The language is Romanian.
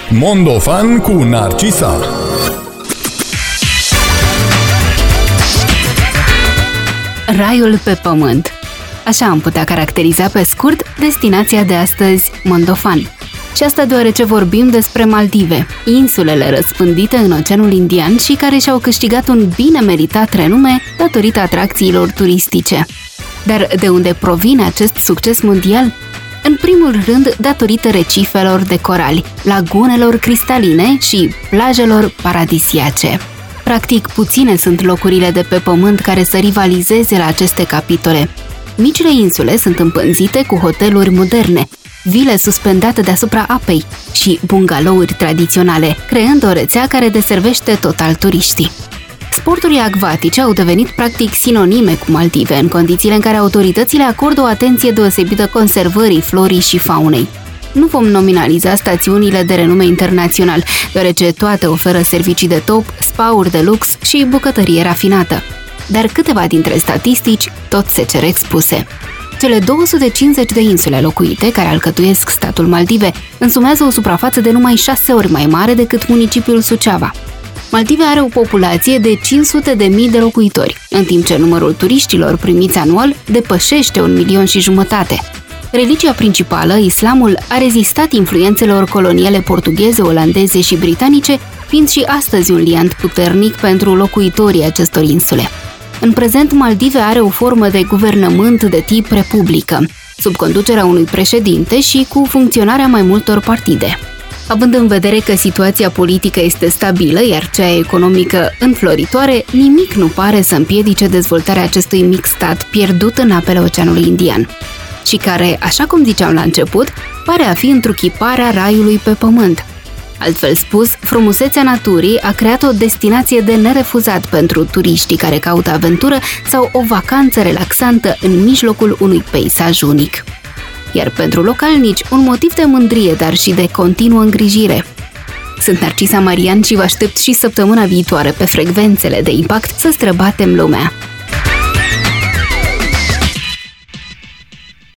Mondofan cu Narcisa. Raiul pe pământ. Așa am putea caracteriza pe scurt destinația de astăzi, Mondofan. Și asta deoarece vorbim despre Maldive, insulele răspândite în Oceanul Indian și care și-au câștigat un bine meritat renume datorită atracțiilor turistice. Dar de unde provine acest succes mondial? În primul rând, datorită recifelor de corali, lagunelor cristaline și plajelor paradisiace. Practic, puține sunt locurile de pe pământ care să rivalizeze la aceste capitole. Micile insule sunt împânzite cu hoteluri moderne, vile suspendate deasupra apei și bungalouri tradiționale, creând o rețea care deservește total turiștii. Sporturile acvatice au devenit practic sinonime cu Maldive, în condițiile în care autoritățile acordă o atenție deosebită conservării florii și faunei. Nu vom nominaliza stațiunile de renume internațional, deoarece toate oferă servicii de top, spa-uri de lux și bucătărie rafinată. Dar câteva dintre statistici tot se cer expuse. Cele 250 de insule locuite, care alcătuiesc statul Maldive, însumează o suprafață de numai 6 ori mai mare decât municipiul Suceava. Maldive are o populație de 500.000 de locuitori, în timp ce numărul turiștilor primiți anual depășește 1,5 milion. Religia principală, islamul, a rezistat influențelor coloniale portugheze, olandeze și britanice, fiind și astăzi un liant puternic pentru locuitorii acestor insule. În prezent, Maldive are o formă de guvernământ de tip republică, sub conducerea unui președinte și cu funcționarea mai multor partide. Având în vedere că situația politică este stabilă, iar cea economică înfloritoare, nimic nu pare să împiedice dezvoltarea acestui mic stat pierdut în apele Oceanului Indian și care, așa cum ziceam la început, pare a fi întruchiparea raiului pe pământ. Altfel spus, frumusețea naturii a creat o destinație de nerefuzat pentru turiștii care caută aventură sau o vacanță relaxantă în mijlocul unui peisaj unic. Iar pentru localnici, un motiv de mândrie, dar și de continuă îngrijire. Sunt Narcisa Marian și vă aștept și săptămâna viitoare pe frecvențele de impact să străbatem lumea.